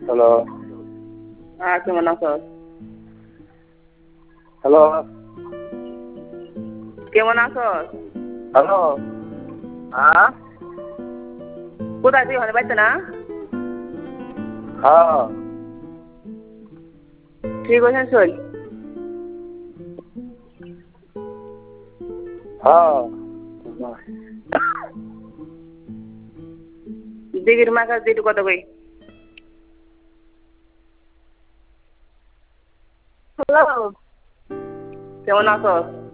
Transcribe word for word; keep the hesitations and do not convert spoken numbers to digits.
Hello. হ্যাঁ, কেমন আছো? হ্যালো। কেমন আছো? হ্যালো। হ্যাঁ, কোথায় তুই? ওখানে বাড়িতে না? হ্যাঁ। ঠিক আছে, চল। হ্যাঁ। দিঘির মাছ আছে, একটু কথা কই। হ্যালো। কেমন আছো?